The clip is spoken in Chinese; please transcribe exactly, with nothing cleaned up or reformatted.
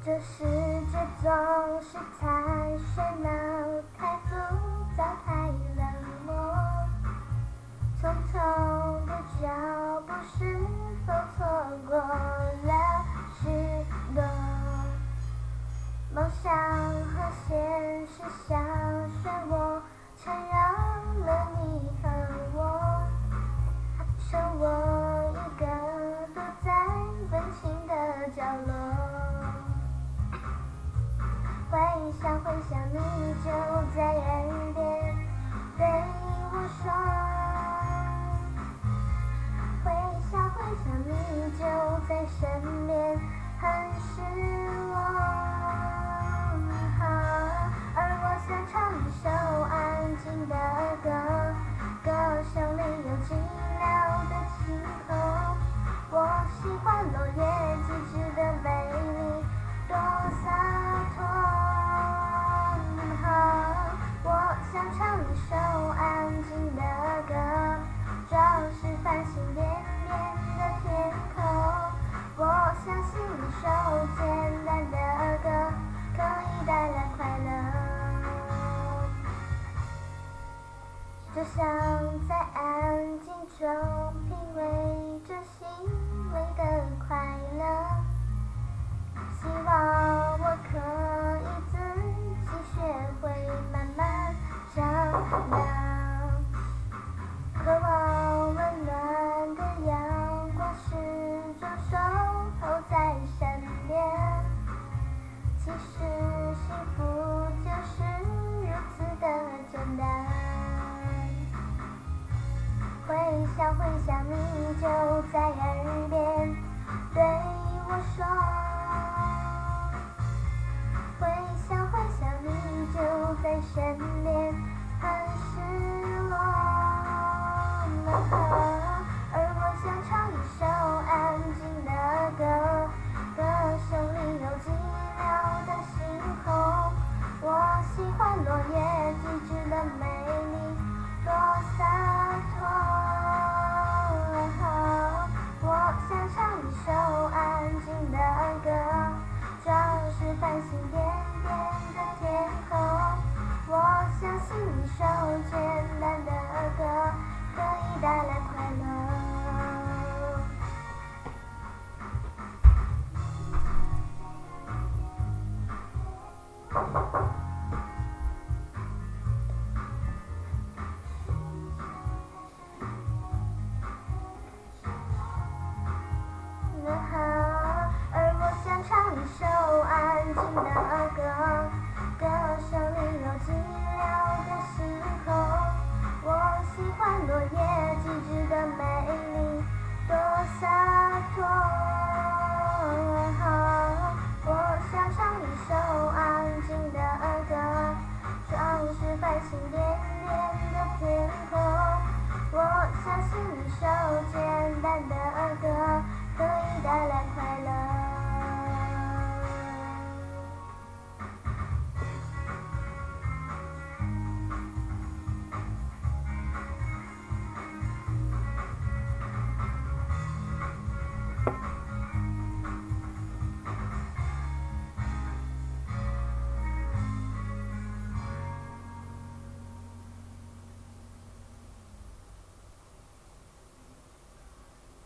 这世界总是太喧闹，太浮躁，太冷漠。匆匆的脚步是否错过了许多？梦想和现实像漩涡，缠绕了你和我。剩我一个躲在温情的角落。回想回想，你就在耳边对我说。回想回想，你就在身边，很失落。而我想唱一首安静的歌，歌声里有寂寥的晴空。我喜欢落叶机智的美丽，多洒脱。我想唱一首安静的歌，装饰繁星点点的天空。我相信一首简单的歌可以带来快乐，就像在安静中品味着细微的快乐。希望我可以自己学会慢慢长大，渴望温暖的阳光始终守候在身边。其实幸福就是如此的简单。回想回想，你就在耳边对我说。回想回想，你就在身边，很失落。而我想唱一首安静的歌，歌声里有寂寥的星空。我喜欢落叶机智的美丽，多洒脱。我想唱一首安静的歌，装饰繁星点点的天空。我相信一首简单的歌可以带来快乐。而我想唱一首安静的歌，歌声里有寂寥的星空。我喜欢落叶机智的美丽，多洒